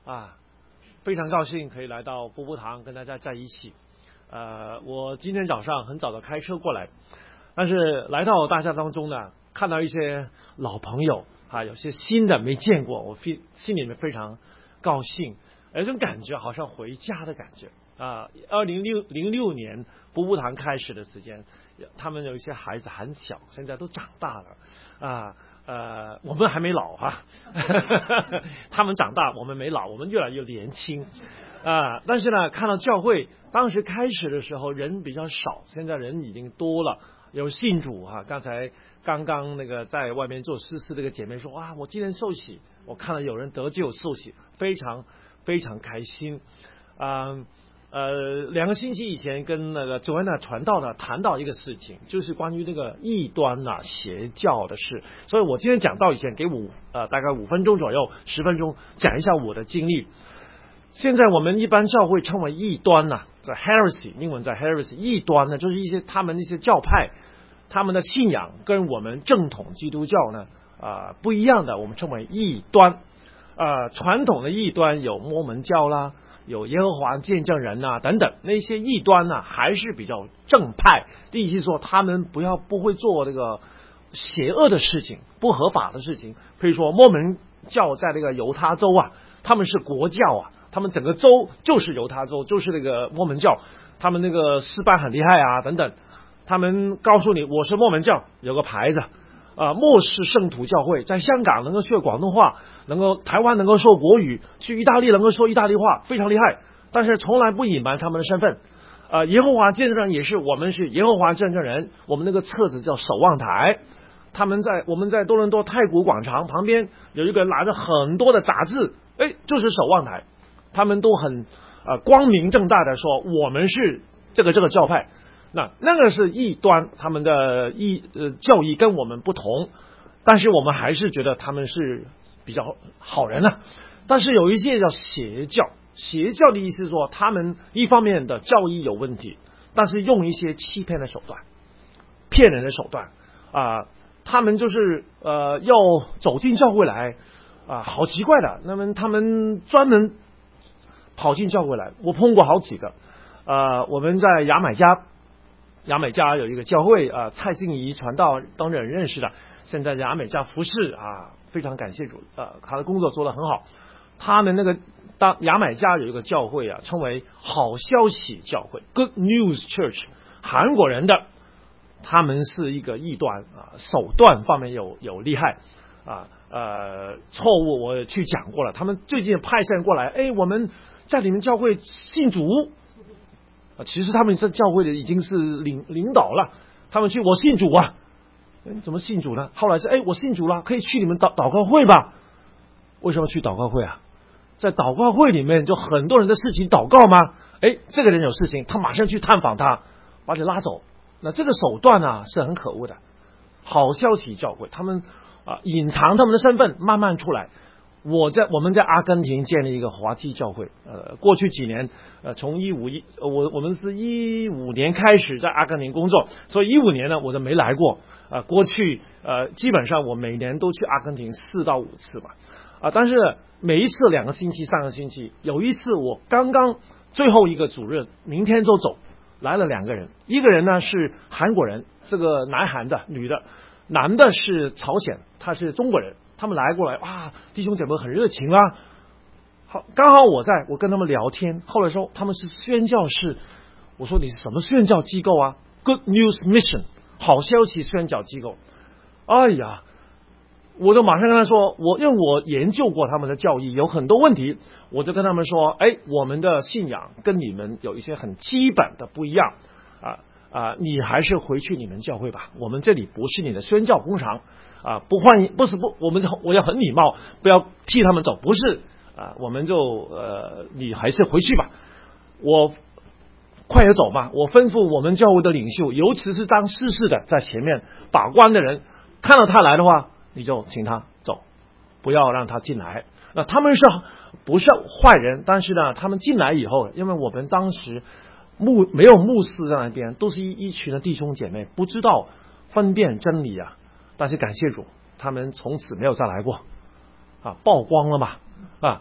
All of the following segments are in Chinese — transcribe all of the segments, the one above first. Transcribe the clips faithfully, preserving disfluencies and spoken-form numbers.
啊，非常高兴可以来到波波堂跟大家在一起。呃，我今天早上很早的开车过来，但是来到大家当中呢，看到一些老朋友啊，有些新的没见过，我非心里面非常高兴，有一种感觉好像回家的感觉啊。二零六零六年波波堂开始的时间，他们有一些孩子很小，现在都长大了啊。呃，我们还没老哈、啊，他们长大，我们没老，我们越来越年轻啊。但是呢，看到教会当时开始的时候人比较少，现在人已经多了，有信主哈、啊。刚才刚刚那个在外面做诗诗那个姐妹说，哇，我今天受洗，我看到有人得救受洗，非常非常开心啊。呃，两个星期以前跟那个周安娜传道呢谈到一个事情，就是关于那个异端啊邪教的事，所以我今天讲道以前给五呃大概五分钟左右十分钟讲一下我的经历。现在我们一般教会称为异端呐、啊，在 heresy 英文在 heresy 异端呢，就是一些他们一些教派他们的信仰跟我们正统基督教呢啊、呃、不一样的，我们称为异端。呃，传统的异端有摩门教啦，有耶和华见证人呐、啊、等等，那些异端呢、啊、还是比较正派。第一是说他们不要不会做这个邪恶的事情，不合法的事情。比如说摩门教在那个犹他州啊，他们是国教啊，他们整个州就是犹他州，就是那个摩门教，他们那个诗班很厉害啊等等。他们告诉你我是摩门教，有个牌子。啊，末世圣徒教会在香港能够学广东话，能够台湾能够说国语，去意大利能够说意大利话，非常厉害。但是从来不隐瞒他们的身份。啊，耶和华见证人也是，我们是耶和华见证人，我们那个册子叫守望台。他们在我们在多伦多太古广场旁边有一个拿着很多的杂志，哎，就是守望台。他们都很啊光明正大的说我们是这个这个教派。那那个是异端，他们的异呃教义跟我们不同，但是我们还是觉得他们是比较好人啊。但是有一些叫邪教，邪教的意思是说他们一方面的教义有问题，但是用一些欺骗的手段、骗人的手段啊、呃，他们就是呃要走进教会来啊、呃，好奇怪的。那么他们专门跑进教会来，我碰过好几个。呃，我们在牙买加。牙买加有一个教会啊、呃，蔡静怡传道当人认识的，现在牙买加服侍啊，非常感谢主，呃，他的工作做得很好。他们那个当牙买加有一个教会啊，称为好消息教会 （Good News Church）， 韩国人的，他们是一个异端啊，手段方面有有厉害啊，呃，错误我去讲过了。他们最近派线过来，哎，我们在你们教会信主。啊，其实他们在教会的已经是领领导了，他们去我信主啊，怎么信主呢？后来是哎，我信主了，可以去你们祷祷告会吧？为什么去祷告会啊？在祷告会里面就很多人的事情祷告吗？哎，这个人有事情，他马上去探访他，把你拉走。那这个手段啊是很可恶的。好消息教会，他们啊隐藏他们的身份，慢慢出来。我在我们在阿根廷建立一个华基教会，呃，过去几年，呃，从一五一，我我们是一五年开始在阿根廷工作，所以一五年呢我就没来过，啊、呃，过去呃基本上我每年都去阿根廷四到五次吧，啊、呃，但是每一次两个星期、三个星期，有一次我刚刚最后一个主任明天就走，来了两个人，一个人呢是韩国人，这个南韩的女的，男的是朝鲜，他是中国人。他们来过来，哇，弟兄姐妹很热情啊。好，刚好我在，我跟他们聊天。后来说他们是宣教士，我说你是什么宣教机构啊 ？Good News Mission， 好消息宣教机构。哎呀，我就马上跟他说，我因为我研究过他们的教义，有很多问题，我就跟他们说，哎，我们的信仰跟你们有一些很基本的不一样啊。啊、呃，你还是回去你们教会吧，我们这里不是你的宣教工厂啊、呃，不欢迎，不是不，我们我要很礼貌，不要替他们走，不是啊、呃，我们就呃，你还是回去吧，我快点走吧，我吩咐我们教会的领袖，尤其是当事事的在前面把关的人，看到他来的话，你就请他走，不要让他进来。那他们是不是坏人？但是呢，他们进来以后，因为我们当时。牧没有牧师在那边，都是一一群的弟兄姐妹，不知道分辨真理啊。但是感谢主，他们从此没有再来过啊，曝光了嘛啊。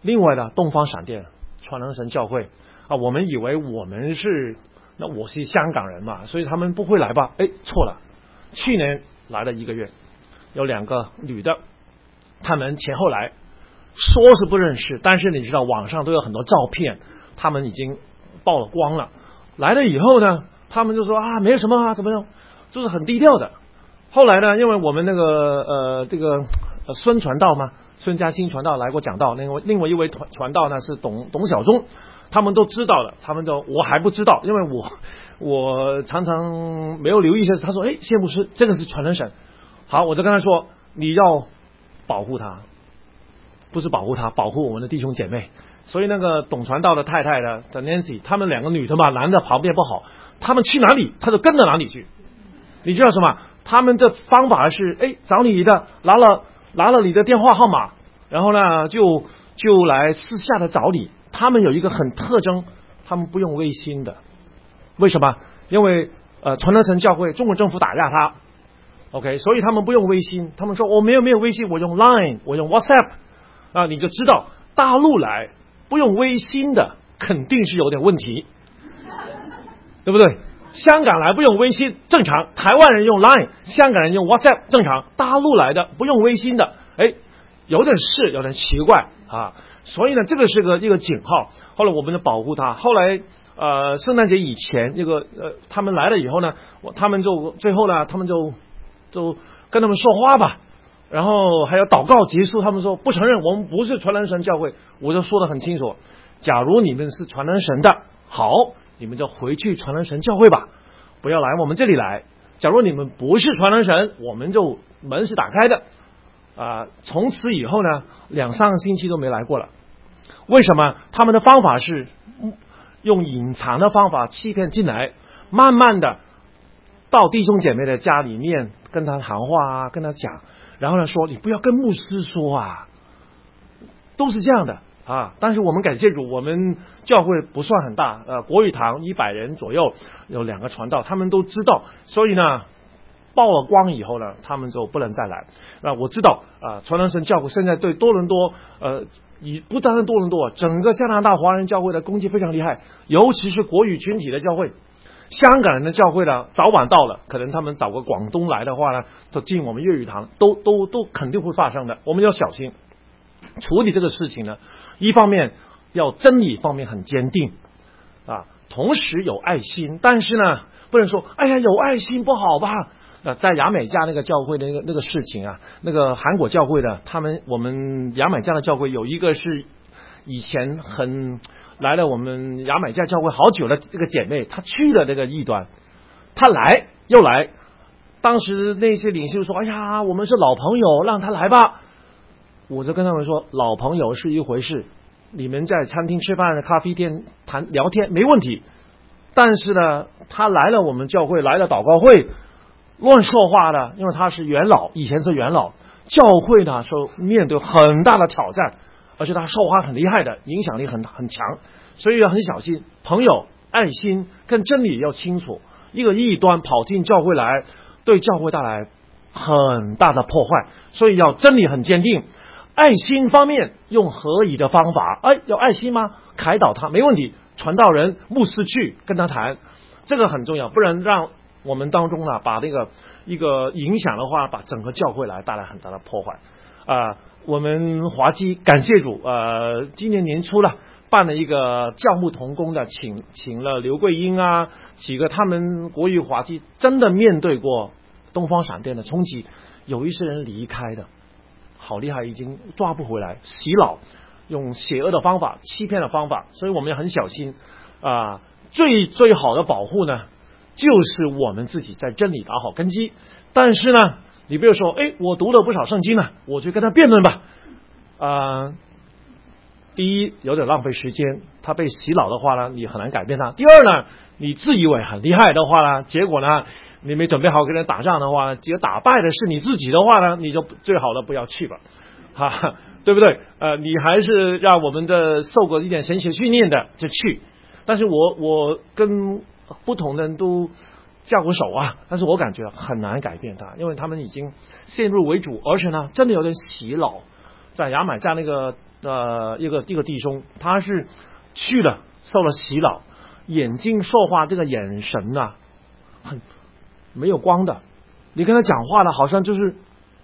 另外的东方闪电传能神教会啊，我们以为我们是那我是香港人嘛，所以他们不会来吧？哎，错了，去年来了一个月，有两个女的，他们前后来，说是不认识，但是你知道网上都有很多照片，他们已经曝了光了。来了以后呢，他们就说啊，没有什么啊，怎么样，就是很低调的。后来呢，因为我们那个呃这个呃孙传道嘛，孙嘉欣传道来过讲道，另外另外一位传传道呢是董董小忠，他们都知道了，他们都我还不知道，因为我我常常没有留意一些。他说，哎，谢牧师，这个是传人神，好，我就跟他说，你要保护他，不是保护他，保护我们的弟兄姐妹。所以那个董传道的太太的的 Nancy， 他们两个女的嘛，男的旁边不好，他们去哪里，他就跟着哪里去。你知道什么？他们的方法是，哎，找你的，拿了拿了你的电话号码，然后呢，就就来私下的找你。他们有一个很特征，他们不用微信的。为什么？因为呃，传能神教会中国政府打压他 ，OK， 所以他们不用微信。他们说我没有没有微信，我用 Line， 我用 WhatsApp 啊，你就知道大陆来不用微信的肯定是有点问题，对不对？香港来不用微信正常，台湾人用 Line， 香港人用 WhatsApp 正常，大陆来的不用微信的，哎，有点是有点奇怪啊。所以呢，这个是个一个警号。后来我们就保护他。后来呃，圣诞节以前，这个呃，他们来了以后呢，我他们就最后呢，他们就就跟他们说话吧，然后还有祷告结束，他们说不承认，我们不是传能神教会。我就说得很清楚，假如你们是传能神的，好，你们就回去传能神教会吧，不要来我们这里来。假如你们不是传能神，我们就门是打开的啊、呃。从此以后呢，两三个星期都没来过了。为什么？他们的方法是用隐藏的方法欺骗进来，慢慢的到弟兄姐妹的家里面跟他谈话啊，跟他讲，然后呢说你不要跟牧师说啊，都是这样的啊。但是我们感谢主，我们教会不算很大，呃，国语堂一百人左右，有两个传道，他们都知道，所以呢曝了光以后呢，他们就不能再来。那我知道啊，传能神教会现在对多伦多，呃，以不单单多伦多，整个加拿大华人教会的攻击非常厉害，尤其是国语群体的教会。香港人的教会呢，早晚到了，可能他们找个广东来的话呢，就进我们粤语堂，都都都肯定会发生的。我们要小心处理这个事情呢。一方面要真理方面很坚定啊，同时有爱心，但是呢，不能说哎呀有爱心不好吧。那在牙买加那个教会的那个那个事情啊，那个韩国教会的，他们我们牙买加的教会有一个是以前很来了我们牙买加教会好久的这个姐妹，她去了这个异端，她来又来，当时那些领袖说，哎呀我们是老朋友，让她来吧。我就跟他们说，老朋友是一回事，你们在餐厅吃饭、咖啡店谈聊天没问题，但是呢，他来了我们教会，来了祷告会，乱说话的，因为他是元老，以前是元老，教会呢说面对很大的挑战，而且他说话很厉害的，影响力很很强，所以要很小心。朋友爱心跟真理要清楚，一个异端跑进教会来，对教会带来很大的破坏，所以要真理很坚定。爱心方面用合宜的方法，哎，有爱心吗？开导他没问题，传道人牧师去跟他谈，这个很重要，不然让我们当中啊把那个一个影响的话，把整个教会来带来很大的破坏啊、呃。我们华基感谢主，呃，今年年初了办了一个教牧同工的，请请了刘桂英啊几个，他们国语华基真的面对过东方闪电的冲击，有一些人离开的。好厉害，已经抓不回来，洗脑，用邪恶的方法、欺骗的方法，所以我们要很小心啊、呃。最最好的保护呢，就是我们自己在真理打好根基。但是呢，你比如说，哎，我读了不少圣经呢，我去跟他辩论吧，啊、呃，第一有点浪费时间，他被洗脑的话呢，你很难改变他。第二呢，你自以为很厉害的话呢，结果呢，你没准备好跟人打仗的话，结果打败的是你自己的话呢，你就最好的不要去吧，哈，对不对？呃，你还是让我们的受过一点神学训练的就去。但是我我跟不同的人都交过手啊，但是我感觉很难改变他，因为他们已经先入为主，而且呢，真的有点洗脑。在牙买加那个呃一个一个弟兄，他是去了受了洗脑，眼睛受化，这个眼神啊很没有光的，你跟他讲话呢好像就是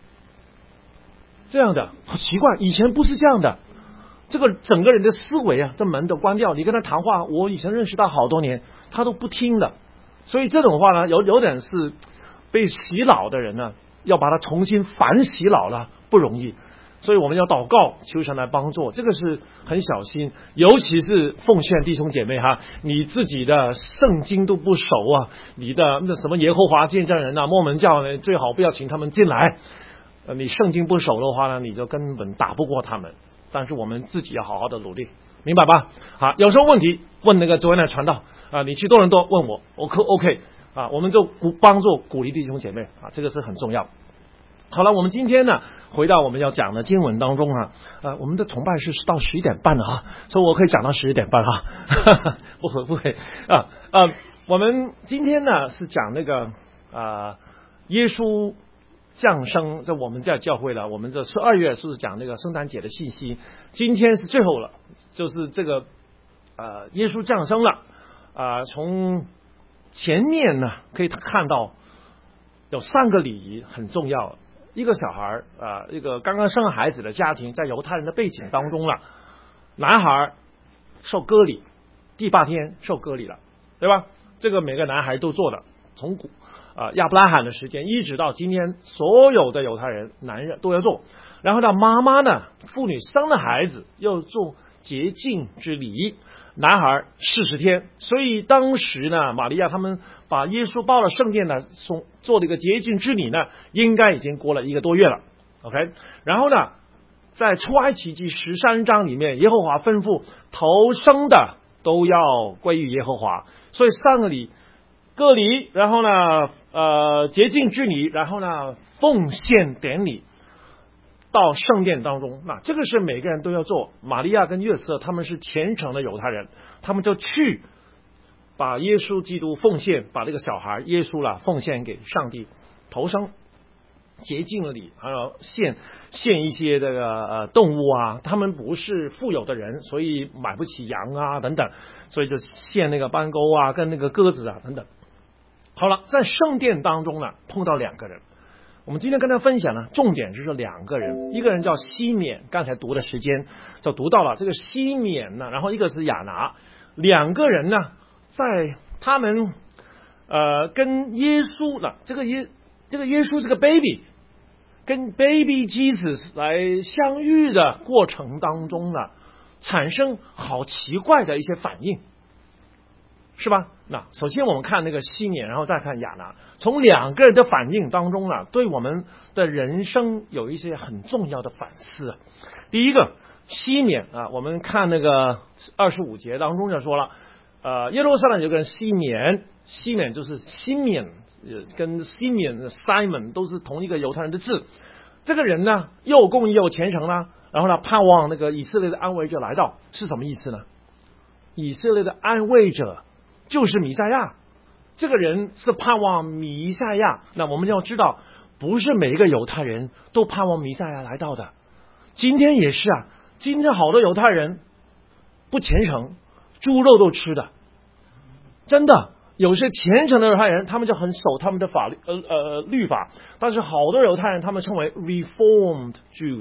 这样的，好奇怪，以前不是这样的，这个整个人的思维啊，这门都关掉，你跟他谈话，我以前认识他好多年，他都不听的。所以这种话呢，有有点是被洗脑的人呢，要把他重新反洗脑了，不容易。所以我们要祷告，求神来帮助，这个是很小心，尤其是奉劝弟兄姐妹哈，你自己的圣经都不熟啊，你的那什么耶和华见证人啊、摩门教呢，最好不要请他们进来。呃，你圣经不熟的话呢，你就根本打不过他们。但是我们自己要好好的努力，明白吧？好，有什么问题问那个昨天的传道啊，你去多伦多问我 ，OK OK 啊，我们就鼓帮助鼓励弟兄姐妹啊，这个是很重要。好了，我们今天呢，回到我们要讲的经文当中啊，呃，我们的崇拜是到十一点半了啊，所以我可以讲到十一点半哈，不会不会啊啊，我们今天呢是讲那个啊耶稣降生，在我们在教会了，我们这十二月是讲那个圣诞节的信息，今天是最后了，就是这个呃耶稣降生了啊、呃，从前面呢可以看到有三个礼仪很重要。一个小孩啊、呃，一个刚刚生孩子的家庭，在犹太人的背景当中了，男孩受割礼，第八天受割礼了，对吧？这个每个男孩都做的，从古啊亚伯拉罕的时间一直到今天，所有的犹太人男人都要做。然后呢，妈妈呢，妇女生了孩子要做洁净之礼，男孩四十天。所以当时呢，玛利亚他们把耶稣抱了圣殿呢，送做了一个洁净之礼呢，应该已经过了一个多月了。OK， 然后呢，在出埃及记十三章里面，耶和华吩咐头生的都要归于耶和华，所以上个礼割礼，然后呢，呃，洁净之礼，然后呢，奉献典礼。到圣殿当中，那这个是每个人都要做。玛利亚跟约瑟他们是虔诚的犹太人，他们就去把耶稣基督奉献，把这个小孩耶稣啦奉献给上帝，头生洁净了礼，还有献献一些这个呃动物啊，他们不是富有的人，所以买不起羊啊等等，所以就献那个斑鸠啊跟那个鸽子啊等等。好了，在圣殿当中呢，碰到两个人。我们今天跟大家分享呢，重点就是两个人，一个人叫西缅，刚才读的时间就读到了这个西缅呢，然后一个是亚拿，两个人呢，在他们呃跟耶稣呢，这个耶这个耶稣是个 baby， 跟 baby Jesus 来相遇的过程当中呢，产生好奇怪的一些反应。是吧？那首先我们看那个西缅，然后再看亚拿，从两个人的反应当中呢，对我们的人生有一些很重要的反思。第一个，西缅啊，我们看那个二十五节当中就说了，呃，耶路撒冷有个人西缅，西缅就是西缅，跟西缅 Simon 都是同一个犹太人的字。这个人呢，又公义又虔诚啦，然后呢，盼望那个以色列的安慰者来到，是什么意思呢？以色列的安慰者就是弥赛亚，这个人是盼望弥赛亚。那我们要知道，不是每一个犹太人都盼望弥赛亚来到的。今天也是啊，今天好多犹太人不虔诚，猪肉都吃的，真的。有些虔诚的犹太人，他们就很守他们的法律呃呃律法，但是好多犹太人他们称为 Reformed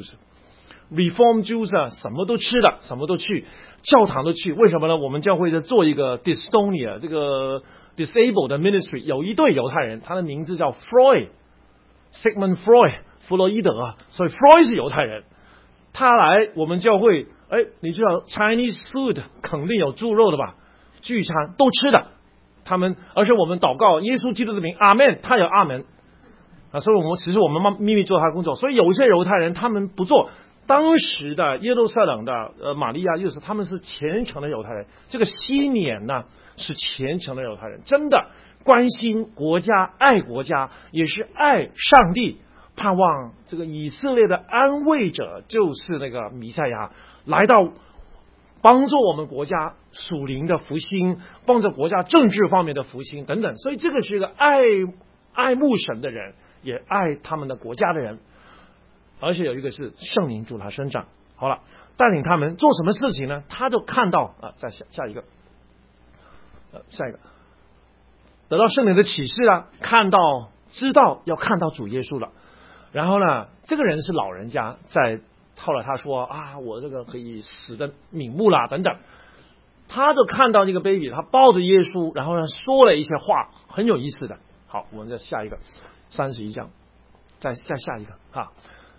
Jews。Reform Jews 啊，什么都吃的，什么都去，教堂都去。为什么呢？我们教会在做一个 dystonia 这个 disabled 的 ministry， 有一对犹太人，他的名字叫 Freud Sigmund Freud 弗洛伊德啊，所以 Freud 是犹太人。他来我们教会，哎，你知道 Chinese food 肯定有猪肉的吧？聚餐都吃的，他们，而且我们祷告耶稣基督的名，阿门，他有阿门啊，所以我们其实我们秘密做他的工作。所以有些犹太人他们不做。当时的耶路撒冷的呃玛利亚又是他们是虔诚的犹太人，这个西缅呢是虔诚的犹太人，真的关心国家，爱国家，也是爱上帝，盼望这个以色列的安慰者就是那个弥赛亚来到，帮助我们国家属灵的复兴，帮助国家政治方面的复兴等等。所以这个是一个爱爱慕神的人，也爱他们的国家的人。而且有一个是圣灵住他身上。好了， 带领他们做什么事情呢？他就看到啊，再下下一个，呃，下一个，得到圣灵的启示啊，看到知道要看到主耶稣了。然后呢，这个人是老人家，在后来他说啊，我这个可以死的瞑目啦等等。他就看到这个 baby， 他抱着耶稣，然后呢说了一些话，很有意思的。好，我们再下一个三十一章，再再下一个哈。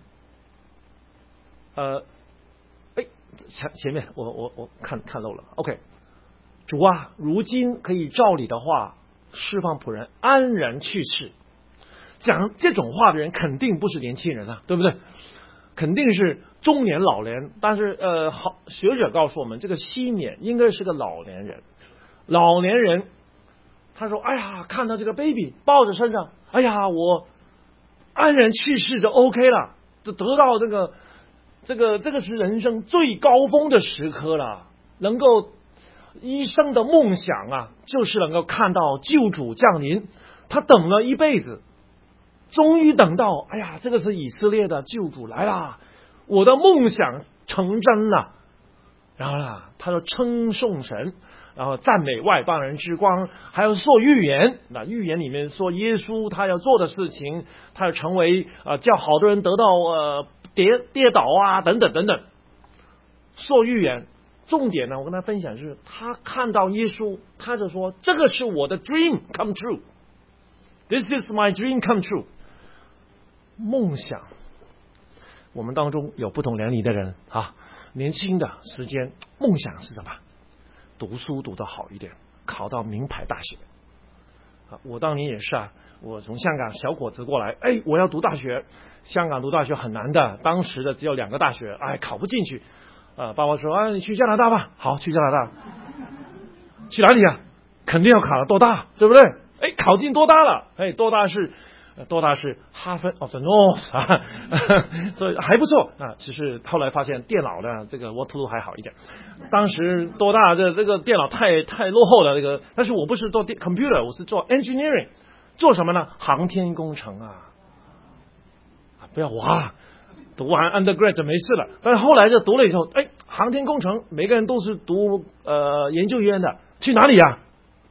呃，哎，前前面我我我看看漏了。OK， 主啊，如今可以照你的话释放仆人安然去世。讲这种话的人肯定不是年轻人啊，对不对？肯定是中年老年。但是呃，好，学者告诉我们，这个西缅应该是个老年人。老年人他说：“哎呀，看到这个 baby 抱着身上，哎呀，我安然去世就 OK 了，就得到这个这个这个是人生最高峰的时刻了。能够一生的梦想啊，就是能够看到救主降临。他等了一辈子。”终于等到，哎呀，这个是以色列的救主来了，我的梦想成真了。然后呢，他就称颂神，然后赞美外邦人之光，还要说预言。那预言里面说耶稣他要做的事情，他要成为啊、呃，叫好多人得到呃跌跌倒啊等等等等。说预言，重点呢，我跟他分享是，他看到耶稣，他就说这个是我的 dream come true，this is my dream come true。梦想，我们当中有不同年龄的人啊，年轻的时间梦想是什么？读书读得好一点，考到名牌大学。啊，我当年也是啊，我从香港小伙子过来，哎，我要读大学。香港读大学很难的，当时的只有两个大学，哎，考不进去。啊，爸爸说啊，你去加拿大吧。好，去加拿大。去哪里啊？肯定要考多大，对不对？哎，考进多大了？哎，多大是？多大是 Harvard of the North 啊，所以还不错啊。其实后来发现电脑呢，这个 Waterloo 还好一点。当时多大的这个电脑太太落后了，这个。但是我不是做 computer， 我是做 engineering， 做什么呢？航天工程啊。不要哇，读完 undergrad 就没事了。但是后来就读了以后，哎，航天工程每个人都是读呃研究院的，去哪里啊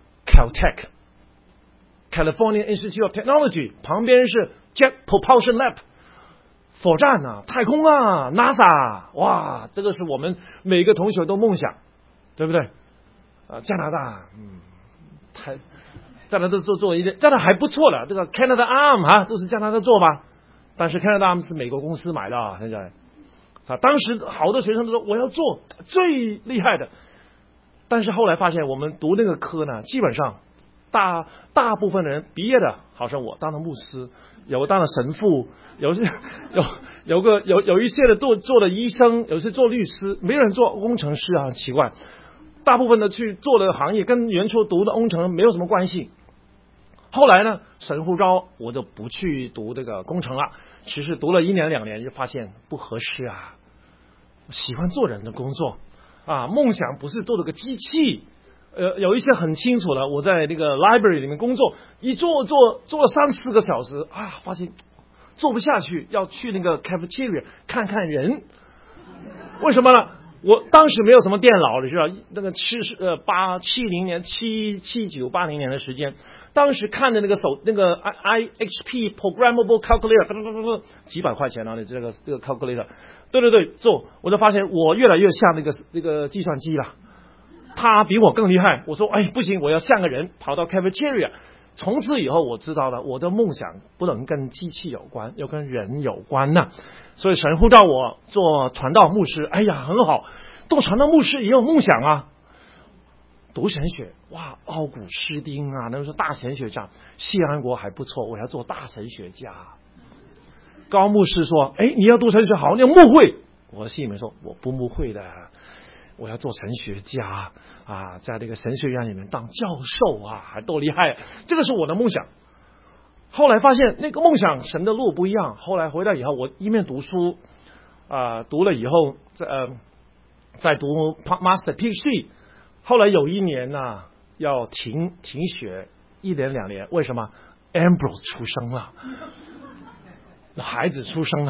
？Caltech。California Institute of Technology 旁边是 Jet Propulsion Lab， 火箭啊，太空啊 ，NASA， 哇，这个是我们每个同学都梦想，对不对？啊，加拿大，嗯，太，加拿大做做一点，加拿大还不错了，这个 Canada Arm 啊，都是加拿大做吧？但是 Canada Arm 是美国公司买的啊，现在啊，当时好多学生都说我要做最厉害的，但是后来发现我们读那个科呢，基本上。大大部分人毕业的，好像我当了牧师，有当了神父，有些有有个有有一些的做做了医生，有些做律师，没有人做工程师啊，很奇怪。大部分的去做的行业跟原初读的工程没有什么关系。后来呢，神呼召我就不去读这个工程了。其实读了一年两年就发现不合适啊，喜欢做人的工作啊，梦想不是做了个机器。呃，有一些很清楚的，我在那个 library 里面工作，一做做做了三四个小时啊，发现做不下去，要去那个 cafeteria 看看人。为什么呢？我当时没有什么电脑，你知道，那个七十呃八七零年七七九八零年的时间，当时看的那个手那个 I H P programmable calculator， 几百块钱啊，你这个这个 calculator， 对对对，做我就发现我越来越像那个那个计算机了。他比我更厉害，我说哎不行，我要像个人，跑到 cafeteria。从此以后我知道了，我的梦想不能跟机器有关，要跟人有关呐、啊。所以神呼召我做传道牧师，哎呀很好，做传道牧师也有梦想啊。读神学，哇，奥古斯丁啊，那是大神学家，西安国还不错，我要做大神学家。高牧师说，哎，你要读神学好，你要牧会。我心里面说，我不牧会的。我要做神学家啊，在这个神学院里面当教授啊，还多厉害！这个是我的梦想。后来发现那个梦想神的路不一样。后来回来以后，我一面读书啊、呃，读了以后在呃在读 Master P H D。后来有一年呢、啊、要停停学一年两年，为什么 ？Ambrose 出生了，孩子出生了。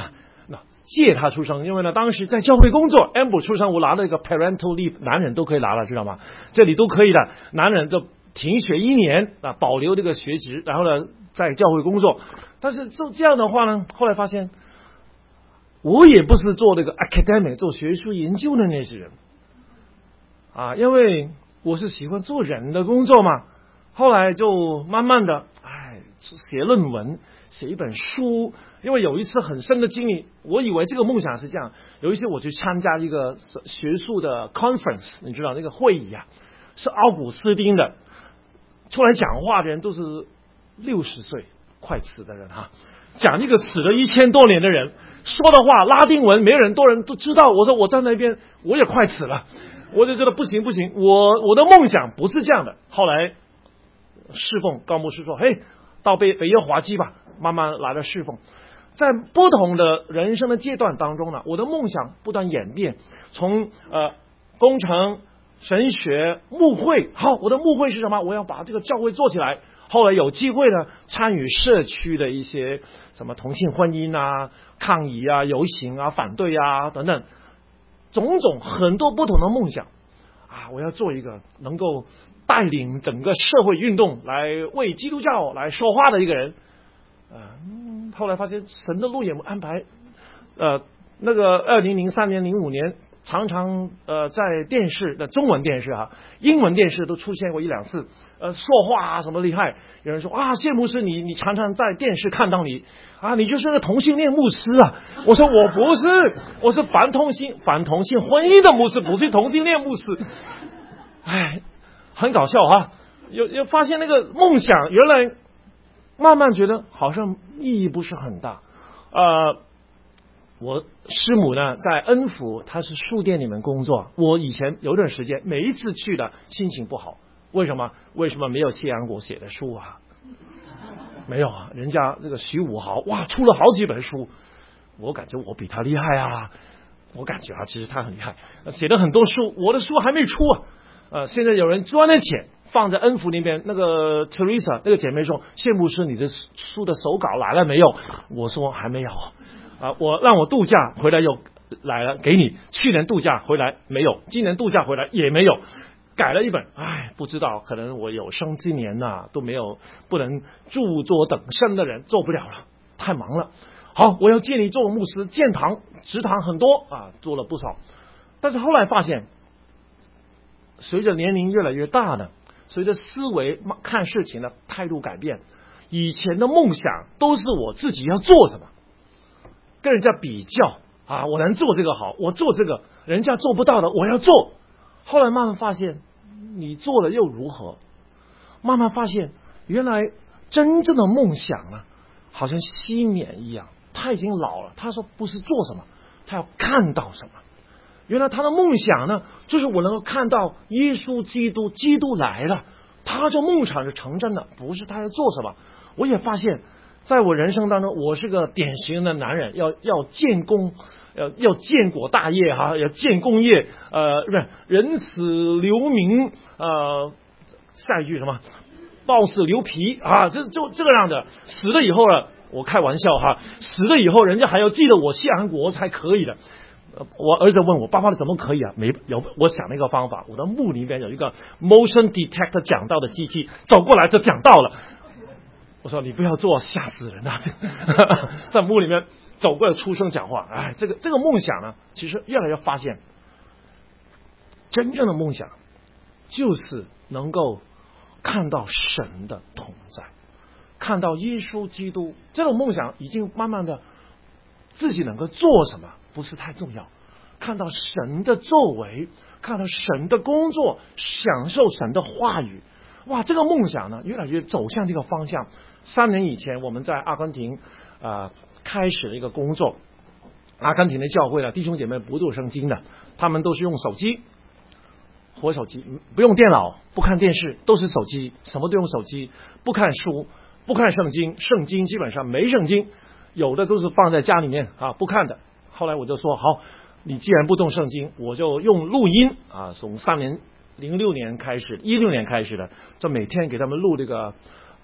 那借他出生，因为呢，当时在教会工作 ，Amber 出生，我拿了一个 parental leave， 男人都可以拿了，知道吗？这里都可以的，男人就停学一年啊，保留这个学职，然后呢，在教会工作。但是就这样的话呢，后来发现，我也不是做这个 academic 做学术研究的那些人啊，因为我是喜欢做人的工作嘛。后来就慢慢的，哎，写论文，写一本书。因为有一次很深的经历，我以为这个梦想是这样。有一次我去参加一个学术的 conference， 你知道那个会议啊，是奥古斯丁的，出来讲话的人都是六十岁快死的人哈，讲一个死了一千多年的人说的话，拉丁文，没有人多人都知道。我说我在那边，我也快死了，我就觉得不行不行，我我的梦想不是这样的。后来侍奉高牧师说，嘿，到北北约华基吧，慢慢来了侍奉。在不同的人生的阶段当中呢，我的梦想不断演变，从呃工程、神学、牧会。好，我的牧会是什么？我要把这个教会做起来。后来有机会呢，参与社区的一些什么同性婚姻啊、抗议啊、游行啊、反对啊等等，种种很多不同的梦想啊！我要做一个能够带领整个社会运动来为基督教来说话的一个人。啊、嗯，后来发现神的路也安排，呃，那个二零零三年、零五年，常常呃在电视的中文电视啊、英文电视都出现过一两次，呃，说话啊什么厉害。有人说啊，谢牧师，你你常常在电视看到你啊，你就是个同性恋牧师啊。我说我不是，我是反同性反同性婚姻的牧师，不是同性恋牧师。哎，很搞笑哈，有有发现那个梦想原来。慢慢觉得好像意义不是很大，呃，我师母呢在恩福，她是书店里面工作。我以前有段时间每一次去的心情不好，为什么？为什么没有谢安国写的书啊？没有啊，人家这个徐武豪哇出了好几本书，我感觉我比他厉害啊，我感觉啊其实他很厉害，写了很多书，我的书还没出啊。呃，现在有人赚了钱放在恩福那边，那个 Teresa 那个姐妹说，谢牧师你的书的手稿来了没有？我说还没有啊、呃，我让我度假回来又来了，给你。去年度假回来没有，今年度假回来也没有，改了一本，哎，不知道可能我有生之年呐、啊、都没有不能著作等身的人做不了了，太忙了。好，我要建立做牧师，建堂职堂很多啊，做了不少，但是后来发现。随着年龄越来越大呢，随着思维看事情的态度改变，以前的梦想都是我自己要做什么，跟人家比较啊，我能做这个好，我做这个人家做不到的我要做。后来慢慢发现，你做了又如何？慢慢发现，原来真正的梦想啊，好像西缅一样，他已经老了。他说不是做什么，他要看到什么。原来他的梦想呢，就是我能够看到耶稣基督，基督来了，他就梦想是成真的，不是他要做什么。我也发现，在我人生当中，我是个典型的男人，要要建功，要要建国大业哈，要建功业，呃，不是人死留名，呃，下一句什么，抱死留皮啊，这就这个样的，死了以后了，我开玩笑哈，死了以后人家还要记得我谢安国才可以的。我儿子问我爸爸怎么可以啊？没有，我想了一个方法，我的墓里面有一个 motion detector 讲道的机器，走过来就讲道了。我说你不要做，吓死人啊！在墓里面走过来出声讲话，哎，这个这个梦想呢，其实越来越发现，真正的梦想就是能够看到神的同在，看到耶稣基督。这种梦想已经慢慢的自己能够做什么不是太重要，看到神的作为，看到神的工作，享受神的话语。哇，这个梦想呢越来越走向这个方向。三年以前我们在阿根廷呃开始了一个工作，阿根廷的教会呢弟兄姐妹不读圣经的，他们都是用手机，活手机，不用电脑，不看电视，都是手机，什么都用手机，不看书，不看圣经，圣经基本上没圣经，有的都是放在家里面啊不看的。后来我就说好，你既然不动圣经，我就用录音啊，从三年零六年开始，一六年开始的，就每天给他们录这个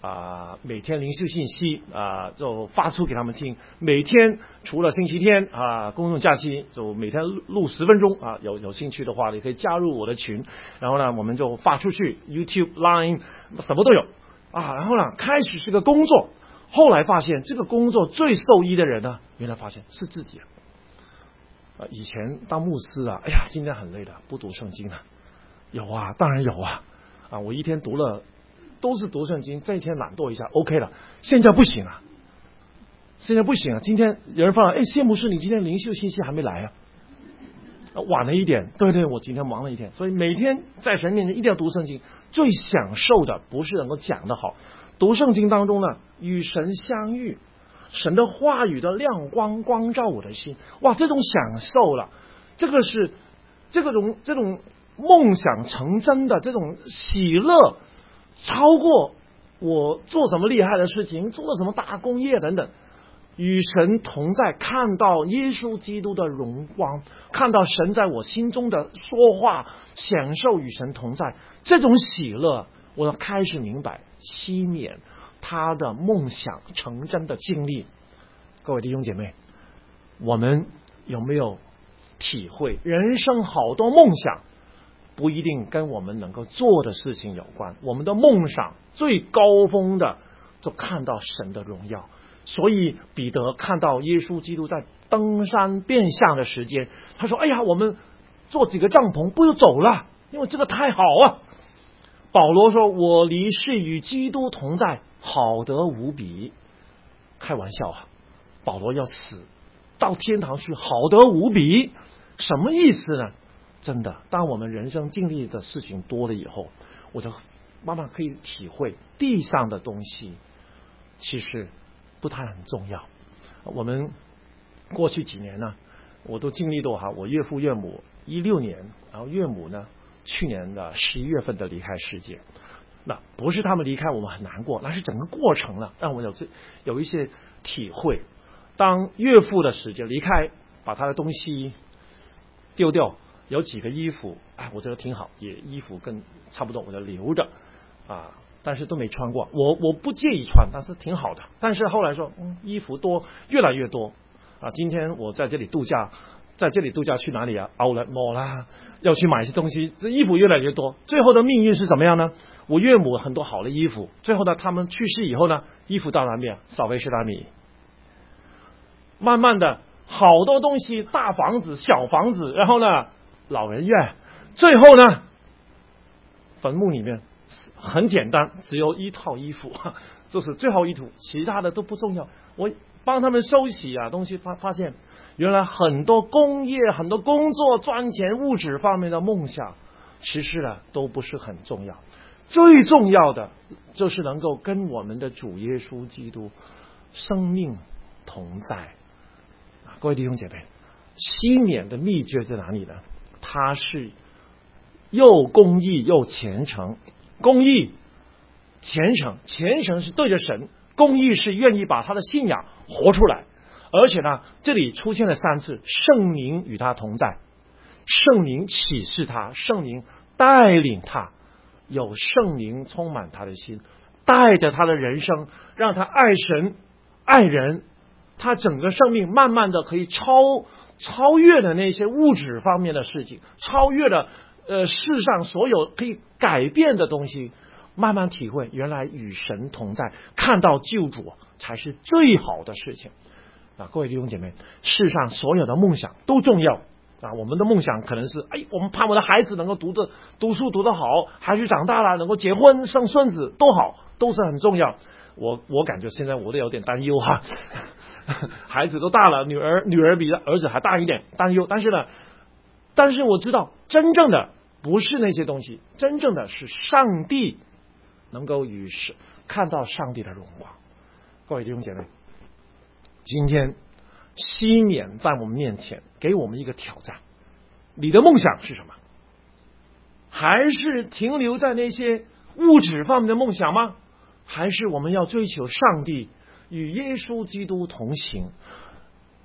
啊，每天灵修信息啊，就发出给他们听。每天除了星期天啊，公众假期，就每天录十分钟啊。有有兴趣的话，你可以加入我的群。然后呢，我们就发出去 ，YouTube、Line 什么都有啊。然后呢，开始是个工作，后来发现这个工作最受益的人呢，原来发现是自己啊。啊，以前当牧师啊，哎呀，今天很累的，不读圣经了。有啊，当然有啊。啊，我一天读了。都是读圣经，这一天懒惰一下 OK 了。现在不行啊，现在不行啊。今天有人发了，哎，谢牧师，你今天灵修信息还没来啊？晚了一点。对对，我今天忙了一天，所以每天在神面前一定要读圣经。最享受的不是能够讲得好，读圣经当中呢，与神相遇，神的话语的亮光光照我的心，哇，这种享受了，这个是这个种这种梦想成真的这种喜乐。超过我做什么厉害的事情，做了什么大工业等等，与神同在，看到耶稣基督的荣光，看到神在我心中的说话，享受与神同在，这种喜乐，我开始明白西缅他的梦想成真的经历。各位弟兄姐妹，我们有没有体会人生好多梦想不一定跟我们能够做的事情有关，我们的梦想最高峰的就看到神的荣耀。所以彼得看到耶稣基督在登山变相的时间，他说，哎呀，我们做几个帐篷不就走了，因为这个太好啊。保罗说，我离世与基督同在，好得无比。开玩笑啊，保罗要死到天堂去，好得无比，什么意思呢？真的，当我们人生经历的事情多了以后，我就慢慢可以体会地上的东西其实不太很重要。我们过去几年呢，我都经历过哈，我岳父岳母一六年，然后岳母呢去年的十一月份的离开世界。那不是他们离开我们很难过，那是整个过程了，让我有有一些体会。当岳父的时间离开，把他的东西丢掉。有几个衣服，哎，我觉得挺好，也衣服跟差不多，我就留着啊，但是都没穿过。我我不介意穿，但是挺好的。但是后来说，嗯，衣服多，越来越多啊。今天我在这里度假，在这里度假去哪里啊 ？Outlet Mall 啦，要去买一些东西，这衣服越来越多。最后的命运是怎么样呢？我岳母很多好的衣服，最后呢，他们去世以后呢，衣服到哪边？扫菲士达米。慢慢的，好多东西，大房子、小房子，然后呢？老人院，最后呢，坟墓里面很简单，只有一套衣服，就是最后一土，其他的都不重要。我帮他们收起啊东西，发发现原来很多工业、很多工作、赚钱、物质方面的梦想，其实呢都不是很重要。最重要的就是能够跟我们的主耶稣基督生命同在。各位弟兄姐妹，西缅的秘诀在哪里呢？他是又公义又虔诚。公义虔诚，虔诚是对着神，公义是愿意把他的信仰活出来。而且呢，这里出现了三次圣灵与他同在，圣灵启示他，圣灵带领他，有圣灵充满他的心，带着他的人生，让他爱神爱人，他整个生命慢慢的可以超超越了那些物质方面的事情，超越了呃世上所有可以改变的东西，慢慢体会原来与神同在，看到救主才是最好的事情啊！各位弟兄姐妹，世上所有的梦想都重要啊！我们的梦想可能是，哎，我们盼我的孩子能够读的读书读得好，孩子长大了能够结婚生孙子都好，都是很重要。我我感觉现在我都有点担忧哈。孩子都大了，女儿女儿比儿子还大一点，担忧。但是呢，但是我知道，真正的不是那些东西，真正的是上帝能够与神看到上帝的荣光。各位弟兄姐妹，今天西缅在我们面前给我们一个挑战，你的梦想是什么？还是停留在那些物质方面的梦想吗？还是我们要追求上帝与耶稣基督同行？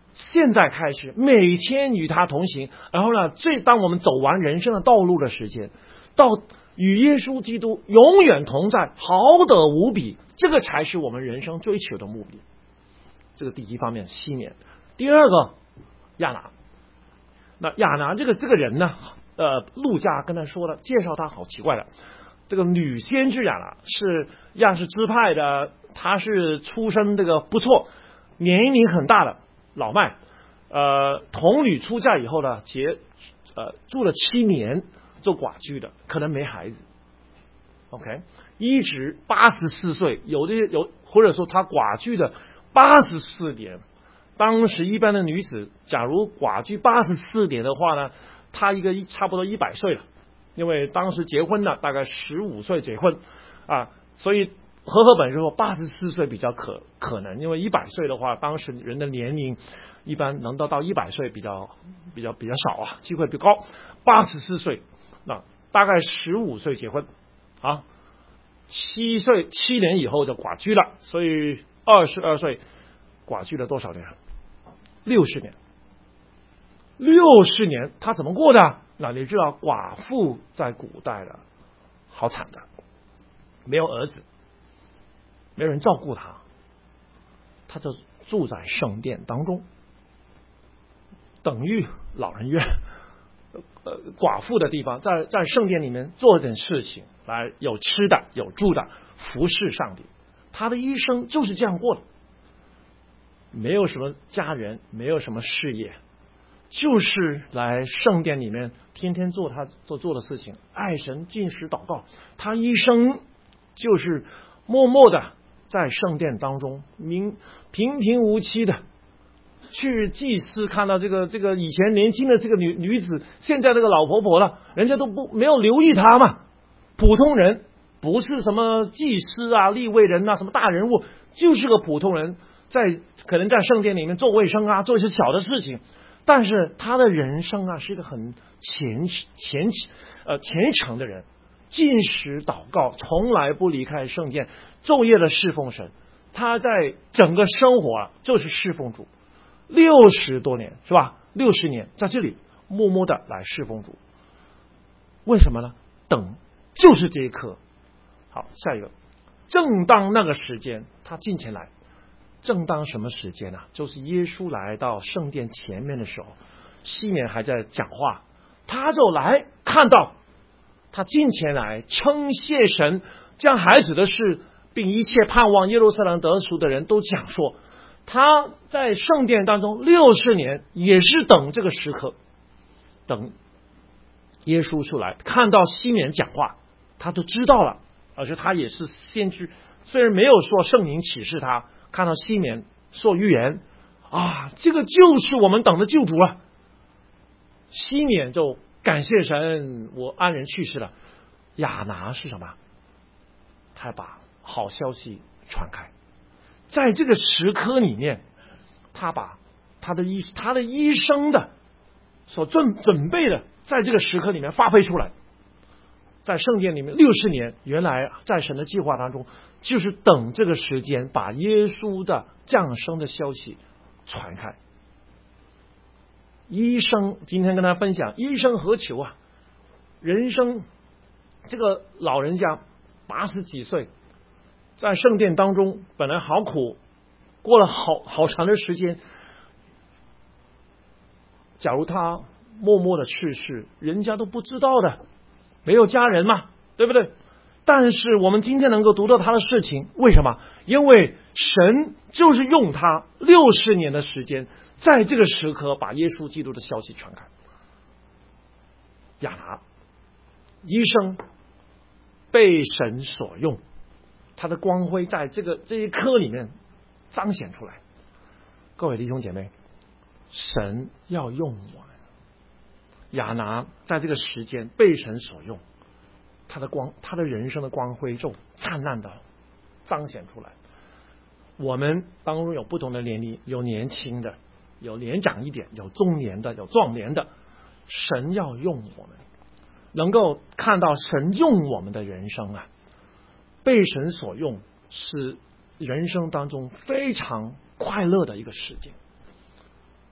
现在开始每天与他同行，然后呢，最当我们走完人生的道路的时间，到与耶稣基督永远同在，好得无比，这个才是我们人生追求的目的。这个第一方面，西缅。第二个，亚拿。那亚拿这个这个人呢，呃，路加跟他说了，介绍他好奇怪的。这个女先知亚拿是亚士支派的，她是出身这个不错，年龄很大的老迈，呃，童女出嫁以后呢，结呃住了七年做寡居的，可能没孩子。OK， 一直八十四岁，有的有或者说她寡居的八十四年。当时一般的女子，假如寡居八十四年的话呢，她一个差不多一百岁了，因为当时结婚呢，大概十五岁结婚啊，所以和合本说八十四岁比较可可能，因为一百岁的话，当时人的年龄一般能到到一百岁比较比较比较少啊，机会比较高。八十四岁，那大概十五岁结婚啊，七岁七年以后就寡居了，所以二十二岁寡居了多少年？六十年，六十年，他怎么过的？那你知道，寡妇在古代的好惨的，没有儿子，没有人照顾他，他就住在圣殿当中，等于老人院。呃，寡妇的地方，在在圣殿里面做点事情，来有吃的，有住的，服侍上帝。他的一生就是这样过的。没有什么家人，没有什么事业，就是来圣殿里面天天做他做做的事情，爱神、禁食、祷告。他一生就是默默的在圣殿当中，平平平无奇的去祭司。看到这个这个以前年轻的这个女女子，现在这个老婆婆了，人家都不没有留意她嘛。普通人，不是什么祭司啊、利未人啊、什么大人物，就是个普通人。在可能在圣殿里面做卫生啊，做一些小的事情，但是他的人生啊是一个很虔虔呃虔诚的人，禁食祷告，从来不离开圣殿，昼夜的侍奉神。他在整个生活啊就是侍奉主，六十多年是吧？六十年在这里默默的来侍奉主。为什么呢？等就是这一刻。好，下一个，正当那个时间，他进前来。正当什么时间呢、啊？就是耶稣来到圣殿前面的时候，西缅还在讲话，他就来看到，他进前来称谢神，将孩子的事，并一切盼望耶路撒冷得赎的人都讲说，他在圣殿当中六十年，也是等这个时刻，等耶稣出来，看到西缅讲话，他都知道了，而且他也是先知，虽然没有说圣灵启示他。看到西缅说预言啊，这个就是我们等的救主啊！西缅就感谢神，我安然去世了。亚拿是什么？他把好消息传开，在这个时刻里面，他把他的医他的医生的所准准备的，在这个时刻里面发挥出来。在圣殿里面六十年，原来在神的计划当中，就是等这个时间，把耶稣的降生的消息传开。医生今天跟大家分享，医生何求啊？人生这个老人家八十几岁，在圣殿当中本来好苦，过了好好长的时间，假如他默默的去世，人家都不知道的。没有家人嘛，对不对？但是我们今天能够读到他的事情，为什么？因为神就是用他六十年的时间，在这个时刻把耶稣基督的消息传开。亚拿医生被神所用，他的光辉在这个这一刻里面彰显出来。各位弟兄姐妹，神要用我。亚拿在这个时间被神所用，他的光，他的人生的光辉就灿烂的彰显出来。我们当中有不同的年龄，有年轻的，有年长一点，有中年的，有壮年的。神要用我们，能够看到神用我们的人生啊，被神所用是人生当中非常快乐的一个时间。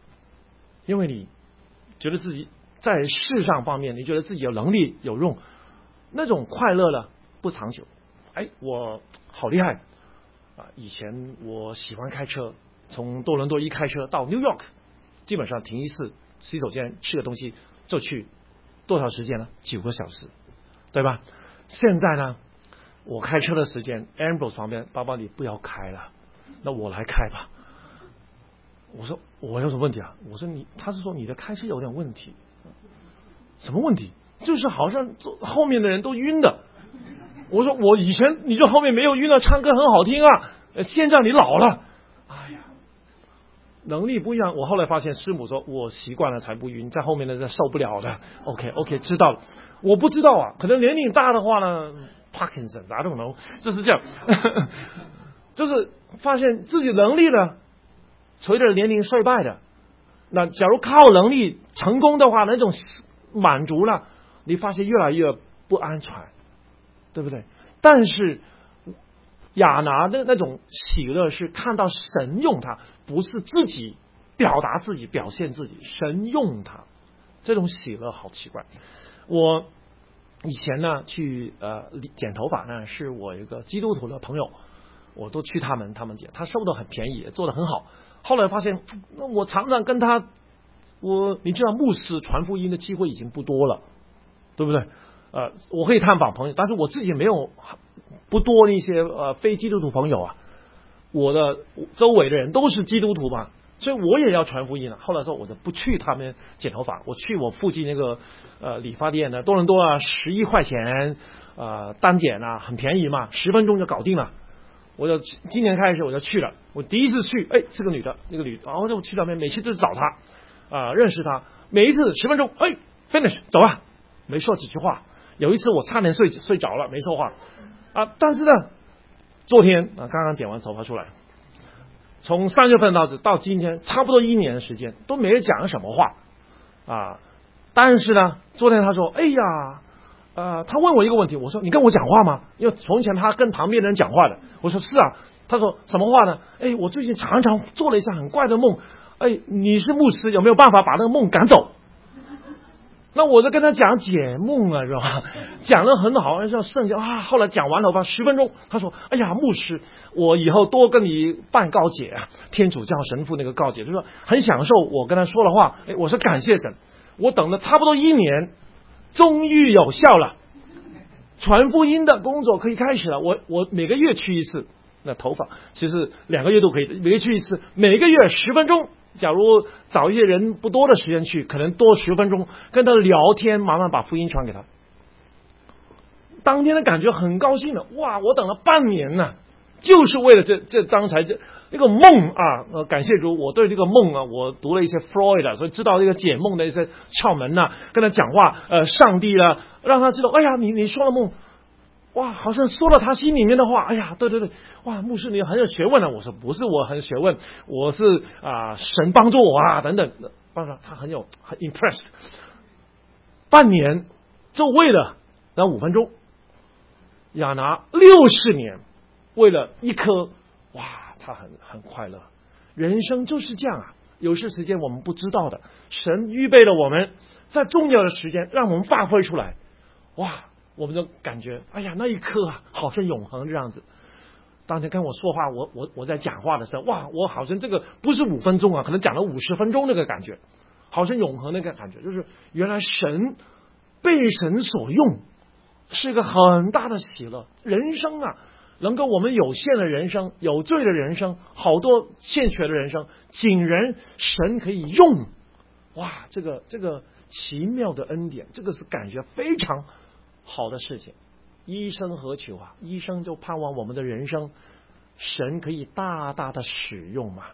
因为你觉得自己在事上方面，你觉得自己有能力有用，那种快乐呢不长久。哎，我好厉害啊！以前我喜欢开车，从多伦多一开车到 New York， 基本上停一次洗手间吃个东西就去，多少时间呢？九个小时，对吧？现在呢，我开车的时间 Ambrose 旁边，爸爸你不要开了，那我来开吧。我说我有什么问题啊？我说你，他是说你的开车有点问题。什么问题？就是好像后面的人都晕的。我说我以前你就后面没有晕了，唱歌很好听啊。现在你老了，哎呀，能力不一样。我后来发现师母说我习惯了才不晕，在后面的人受不了的。OK OK， 知道了。我不知道啊，可能年龄大的话呢 ，Parkinson I don't know， 就是这样，就是发现自己能力呢随着年龄衰败的。那假如靠能力成功的话，那种满足了，你发现越来越不安全，对不对？但是亚拿的那种喜乐是看到神用他，不是自己表达自己表现自己，神用他，这种喜乐好奇怪。我以前呢去呃剪头发呢，是我一个基督徒的朋友，我都去他们他们剪，他收的很便宜，做的很好。后来发现，那我常常跟他，我你知道牧师传福音的机会已经不多了，对不对？呃，我可以探访朋友，但是我自己没有不多那些呃非基督徒朋友啊。我的周围的人都是基督徒嘛，所以我也要传福音了。后来说我就不去他们剪头发，我去我附近那个呃理发店呢，多伦多啊，十一块钱呃单剪啊，很便宜嘛，十分钟就搞定了。我就今年开始我就去了，我第一次去，哎，是个女的，那个女，然后就去那边，每次都是找她啊、呃，认识她，每一次十分钟，哎 ，finish 走啊，没说几句话。有一次我差点睡睡着了，没说话啊，但是呢，昨天啊刚刚剪完头发出来，从三月份到到今天，差不多一年的时间都没有讲什么话啊，但是呢，昨天她说，哎呀。呃，他问我一个问题，我说你跟我讲话吗？因为从前他跟旁边的人讲话的。我说是啊。他说什么话呢？哎，我最近常常做了一下很怪的梦。哎，你是牧师，有没有办法把那个梦赶走？那我就跟他讲解梦啊，是吧？讲得很好，像圣经啊。后来讲完了吧，十分钟，他说：“哎呀，牧师，我以后多跟你办告解啊，天主教神父那个告解，就说很享受我跟他说的话。”哎，我说感谢神，我等了差不多一年。终于有效了，传福音的工作可以开始了。我我每个月去一次，那头发其实两个月都可以，每个月去一次，每个月十分钟。假如找一些人不多的时间去，可能多十分钟跟他聊天，慢慢把福音传给他。当天的感觉很高兴的，哇！我等了半年呢，就是为了这这刚才这那个梦啊，呃，感谢主，我对这个梦啊，我读了一些 Freud， 所以知道这个解梦的一些窍门呐、啊，跟他讲话，呃，上帝呢，让他知道，哎呀，你你说了梦，哇，好像说了他心里面的话，哎呀，对对对，哇，牧师你很有学问啊，我说不是我很有学问，我是啊、呃、神帮助我啊等等，帮助他很有很 impressed， 半年就为了那五分钟，亚拿六十年为了一颗，哇！他很很快乐，人生就是这样啊。有些时间我们不知道的，神预备了我们在重要的时间让我们发挥出来，哇！我们就感觉哎呀那一刻啊，好像永恒这样子。当天跟我说话，我我我在讲话的时候，哇！我好像这个不是五分钟啊，可能讲了五十分钟那个感觉，好像永恒那个感觉，就是原来神被神所用，是一个很大的喜乐。人生啊。能够我们有限的人生，有罪的人生，好多欠缺的人生，仅人神可以用，哇！这个这个奇妙的恩典，这个是感觉非常好的事情。医生何求啊？医生就盼望我们的人生，神可以大大的使用嘛。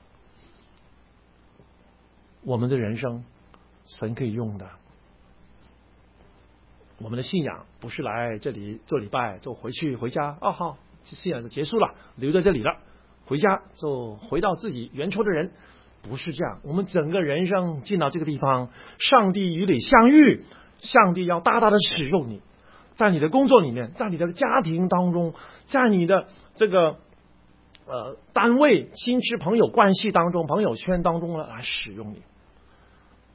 我们的人生，神可以用的。我们的信仰不是来这里做礼拜，就回去回家啊，好。信仰就结束了，留在这里了，回家就回到自己原初的人，不是这样。我们整个人生进到这个地方，上帝与你相遇，上帝要大大的使用你，在你的工作里面，在你的家庭当中，在你的这个呃单位、亲戚朋友关系当中、朋友圈当中来使用你。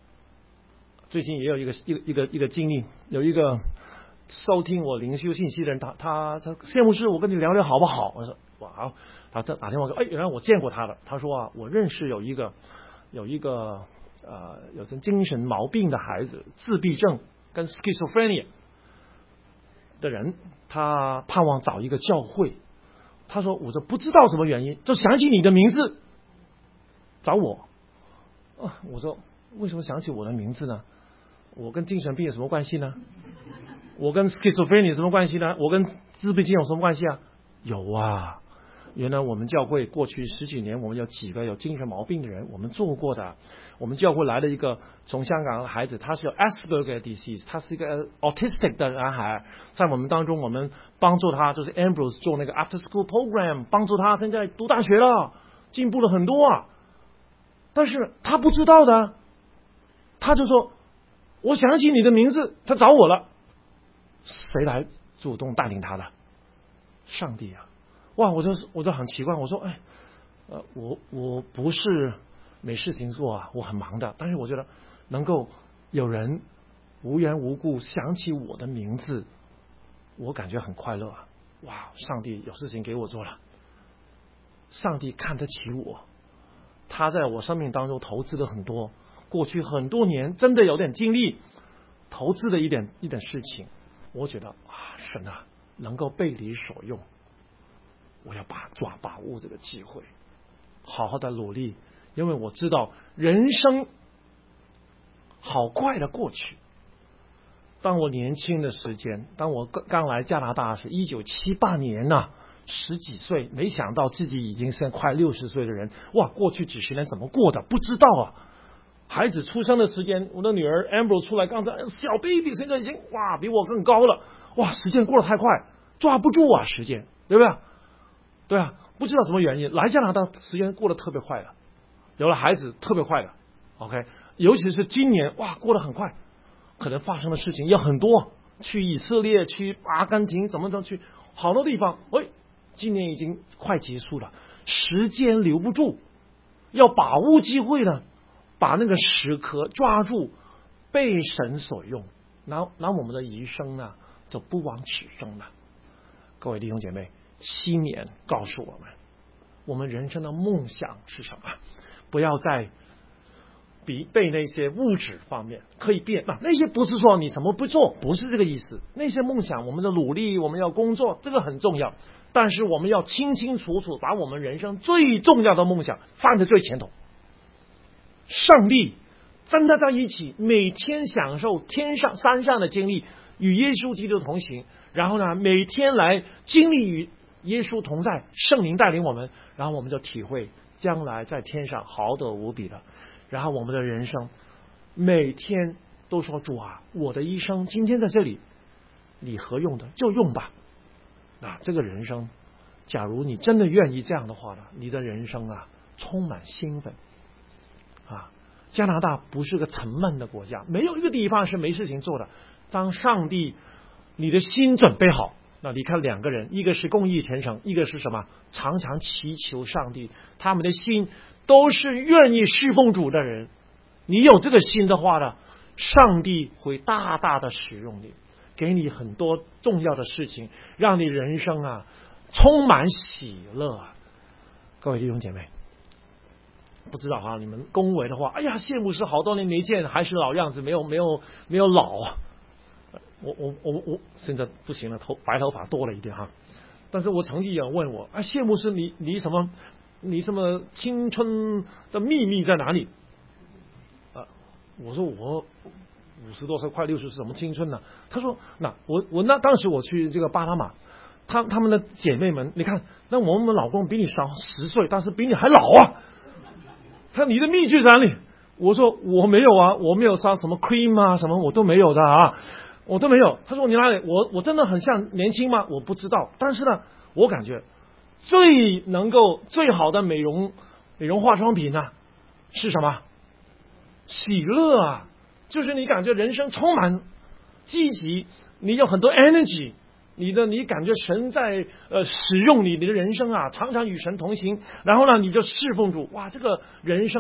最近也有一个一个一个一个经历，有一个收听我灵修信息的人，他他他谢牧师，我跟你聊聊好不好？我说哇好，他打电话说，哎，原来我见过他了。他说啊，我认识有一个有一个呃有些精神毛病的孩子，自闭症跟 schizophrenia 的人，他盼望找一个教会。他说，我说不知道什么原因，就想起你的名字找我。啊，我说为什么想起我的名字呢？我跟精神病有什么关系呢？我跟 schizophrenia 有什么关系呢？我跟自闭症有什么关系啊？有啊，原来我们教会过去十几年，我们有几个有精神毛病的人，我们做过的。我们教会来了一个从香港的孩子，他是有 Asperger disease， 他是一个 autistic 的男孩，在我们当中，我们帮助他，就是 Ambrose 做那个 after school program， 帮助他现在读大学了，进步了很多啊。但是他不知道的，他就说，我想起你的名字，他找我了。谁来主动带领他的？上帝啊！哇，我就我就很奇怪，我说，哎，呃，我我不是没事情做啊，我很忙的，但是我觉得能够有人无缘无故想起我的名字，我感觉很快乐啊！哇，上帝有事情给我做了，上帝看得起我，他在我生命当中投资了很多，过去很多年真的有点经历，投资的一点一点事情，我觉得啊，神啊，能够被你所用，我要把抓把握这个机会，好好的努力，因为我知道人生好快的过去。当我年轻的时间，当我刚来加拿大是一九七八年呐、啊，十几岁，没想到自己已经是快六十岁的人。哇，过去几十年怎么过的？不知道啊。孩子出生的时间，我的女儿 Amber 出来，刚才小 baby， 现在已经哇比我更高了。哇，时间过得太快，抓不住啊，时间，对不对？对啊，不知道什么原因，来加拿大时间过得特别快了，有了孩子特别快了。OK， 尤其是今年，哇，过得很快。可能发生的事情也很多，去以色列，去阿根廷，怎么着去好多地方。哎，今年已经快结束了，时间留不住，要把握机会呢，把那个时刻抓住，被神所用，那那我们的余生呢就不枉此生了。各位弟兄姐妹，新年告诉我们，我们人生的梦想是什么？不要再比被那些物质方面可以变，那那些不是说你什么不做，不是这个意思。那些梦想，我们的努力，我们要工作，这个很重要。但是我们要清清楚楚把我们人生最重要的梦想放在最前头。上帝跟他在一起，每天享受天上山上的经历，与耶稣基督同行，然后呢，每天来经历与耶稣同在，圣灵带领我们，然后我们就体会将来在天上好得无比的。然后我们的人生每天都说，主啊，我的一生今天在这里，你何用的就用吧。啊，这个人生，假如你真的愿意这样的话呢，你的人生啊充满兴奋啊。加拿大不是个沉闷的国家，没有一个地方是没事情做的。当上帝你的心准备好，那你看两个人，一个是公义虔诚，一个是什么？常常祈求上帝，他们的心都是愿意侍奉主的人。你有这个心的话呢，上帝会大大的使用你，给你很多重要的事情，让你人生啊充满喜乐啊。各位弟兄姐妹，不知道啊，你们恭维的话，哎呀，谢牧师好多年没见，还是老样子，没有没有没有老啊。我我我我现在不行了，头白头发多了一点哈。但是我曾经有人问我，啊，谢牧师，你你什么你什么青春的秘密在哪里？啊，我说我五十多岁快六十是什么青春呢？他说，那我我那当时我去这个巴拿马，他他们的姐妹们，你看，那我们老公比你少十岁，但是比你还老啊。他你的秘诀在哪里？我说我没有啊，我没有烧什么 cream 啊，什么我都没有的啊。我都没有。他说你哪里？我我真的很像年轻吗？我不知道。但是呢，我感觉最能够最好的美容美容化妆品呢、啊、是什么？喜乐啊！就是你感觉人生充满积极，你有很多 energy， 你的你感觉神在呃使用你的人生啊，常常与神同行。然后呢，你就侍奉主，哇，这个人生呢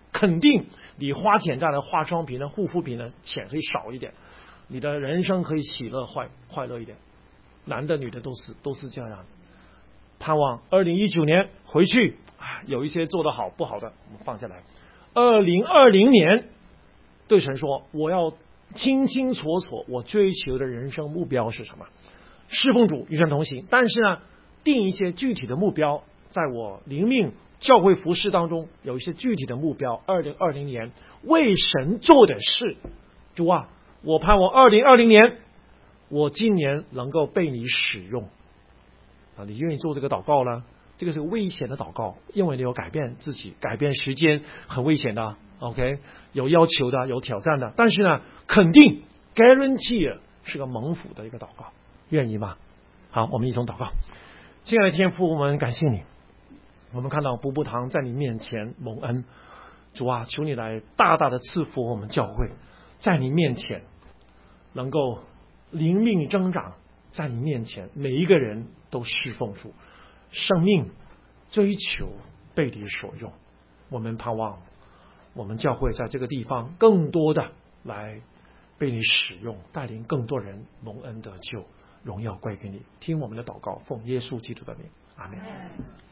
肯定你花钱在的化妆品呢、护肤品呢，钱可以少一点，你的人生可以喜乐快快乐一点。男的女的都是都是这样。盼望二零一九年回去，有一些做得好不好的我们放下来。二零二零年对神说，我要清清楚楚我追求的人生目标是什么，侍奉主与神同行。但是呢，定一些具体的目标，在我灵命教会服事当中有一些具体的目标。二零二零年为神做的事，主啊，我盼望二零二零年我今年能够被你使用啊！你愿意做这个祷告呢？这个是个危险的祷告，因为你有改变自己、改变时间，很危险的。OK， 有要求的，有挑战的，但是呢，肯定 guarantee 是个蒙福的一个祷告，愿意吗？好，我们一同祷告。亲爱的天父，我们感谢你，我们看到布布堂在你面前蒙恩，主啊，求你来大大的赐福我们教会，在你面前能够灵命增长，在你面前每一个人都侍奉主，生命追求被你所用。我们盼望我们教会在这个地方更多的来被你使用，带领更多人蒙恩得救，荣耀归给你。听我们的祷告，奉耶稣基督的名，阿们。